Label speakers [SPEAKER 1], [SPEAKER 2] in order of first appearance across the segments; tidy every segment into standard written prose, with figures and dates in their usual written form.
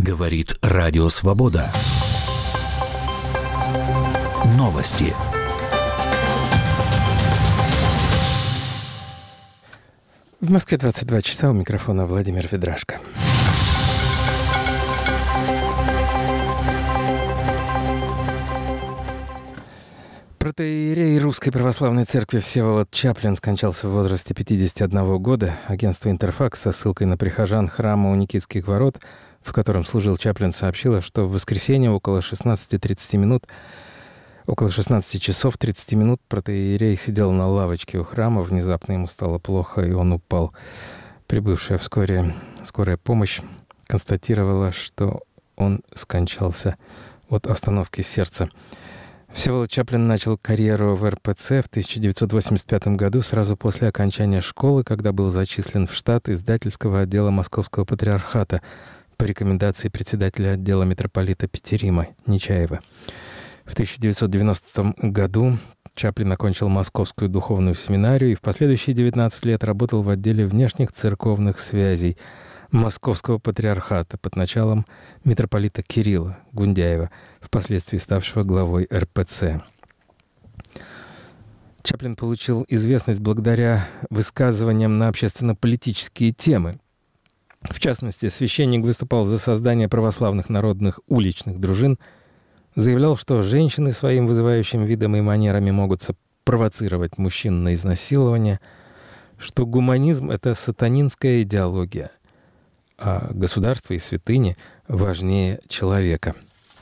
[SPEAKER 1] Говорит Радио Свобода. Новости.
[SPEAKER 2] В Москве 22 часа, у микрофона Владимир Ведрашко. Протоиерей Русской Православной Церкви Всеволод Чаплин скончался в возрасте 51 года. Агентство «Интерфакс» со ссылкой на прихожан храма у Никитских ворот, в котором служил Чаплин, сообщило, что в воскресенье около 16 часов 30 минут протоиерей сидел на лавочке у храма. Внезапно ему стало плохо, и он упал. Прибывшая вскоре скорая помощь констатировала, что он скончался от остановки сердца. Всеволод Чаплин начал карьеру в РПЦ в 1985 году, сразу после окончания школы, когда был зачислен в штат издательского отдела Московского патриархата по рекомендации председателя отдела митрополита Петерима Нечаева. В 1990 году Чаплин окончил Московскую духовную семинарию и в последующие 19 лет работал в отделе внешних церковных связей Московского патриархата под началом митрополита Кирилла Гундяева, впоследствии ставшего главой РПЦ. Чаплин получил известность благодаря высказываниям на общественно-политические темы. В частности, священник выступал за создание православных народных уличных дружин, заявлял, что женщины своим вызывающим видом и манерами могут провоцировать мужчин на изнасилование, что гуманизм — это сатанинская идеология, а государство и святыни важнее человека.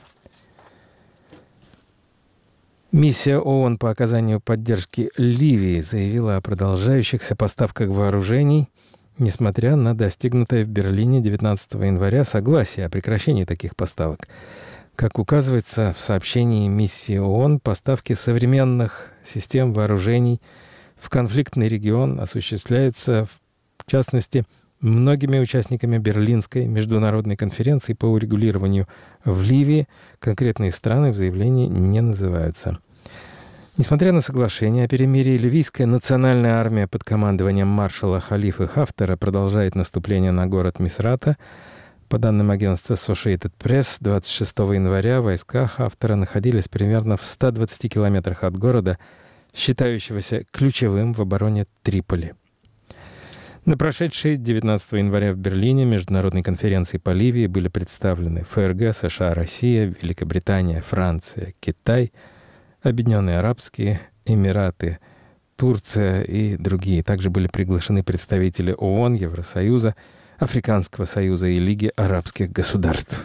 [SPEAKER 2] Миссия ООН по оказанию поддержки Ливии заявила о продолжающихся поставках вооружений, несмотря на достигнутое в Берлине 19 января согласие о прекращении таких поставок. Как указывается в сообщении миссии ООН, поставки современных систем вооружений в конфликтный регион осуществляются, в частности, многими участниками Берлинской международной конференции по урегулированию в Ливии. Конкретные страны в заявлении не называются. Несмотря на соглашение о перемирии, ливийская национальная армия под командованием маршала Халифы Хафтара продолжает наступление на город Мисрата. По данным агентства Associated Press, 26 января войска Хафтара находились примерно в 120 километрах от города, считающегося ключевым в обороне Триполи. На прошедшей 19 января в Берлине международной конференции по Ливии были представлены ФРГ, США, Россия, Великобритания, Франция, Китай, Объединенные Арабские Эмираты, Турция и другие. Также были приглашены представители ООН, Евросоюза, Африканского союза и Лиги арабских государств.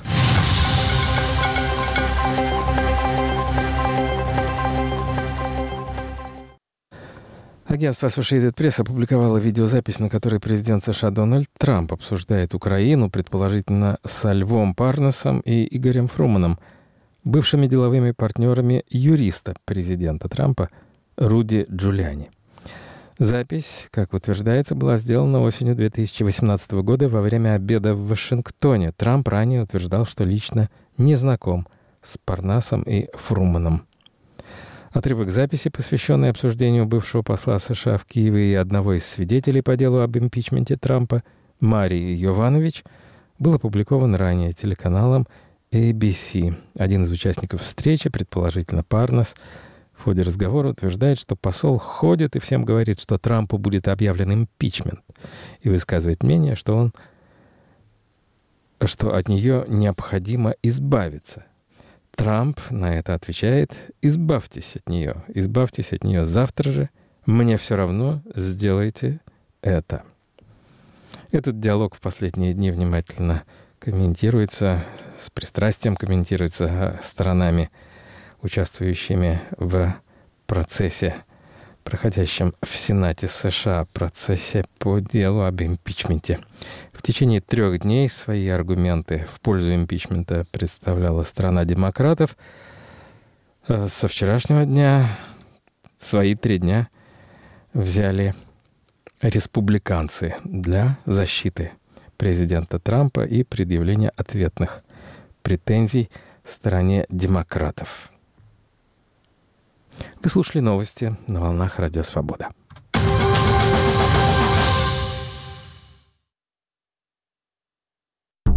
[SPEAKER 2] Агентство Associated Press опубликовало видеозапись, на которой президент США Дональд Трамп обсуждает Украину, предположительно, со Львом Парнасом и Игорем Фруманом, бывшими деловыми партнерами юриста президента Трампа Руди Джулиани. Запись, как утверждается, была сделана осенью 2018 года во время обеда в Вашингтоне. Трамп ранее утверждал, что лично не знаком с Парнасом и Фруманом. Отрывок записи, посвященный обсуждению бывшего посла США в Киеве и одного из свидетелей по делу об импичменте Трампа, Марии Йованович, был опубликован ранее телеканалом ABC. Один из участников встречи, предположительно Парнас, в ходе разговора утверждает, что посол ходит и всем говорит, что Трампу будет объявлен импичмент, и высказывает мнение, что от нее необходимо избавиться. Трамп на это отвечает: избавьтесь от нее завтра же, мне все равно, сделайте это. Этот диалог в последние дни внимательно комментируется, с пристрастием комментируется сторонами, участвующими в процессе, проходящем в Сенате США, процессе по делу об импичменте. В течение 3 дней свои аргументы в пользу импичмента представляла сторона демократов. Со вчерашнего дня свои 3 дня взяли республиканцы для защиты президента Трампа и предъявления ответных претензий стороне демократов. Вы слушали новости на волнах Радио Свобода.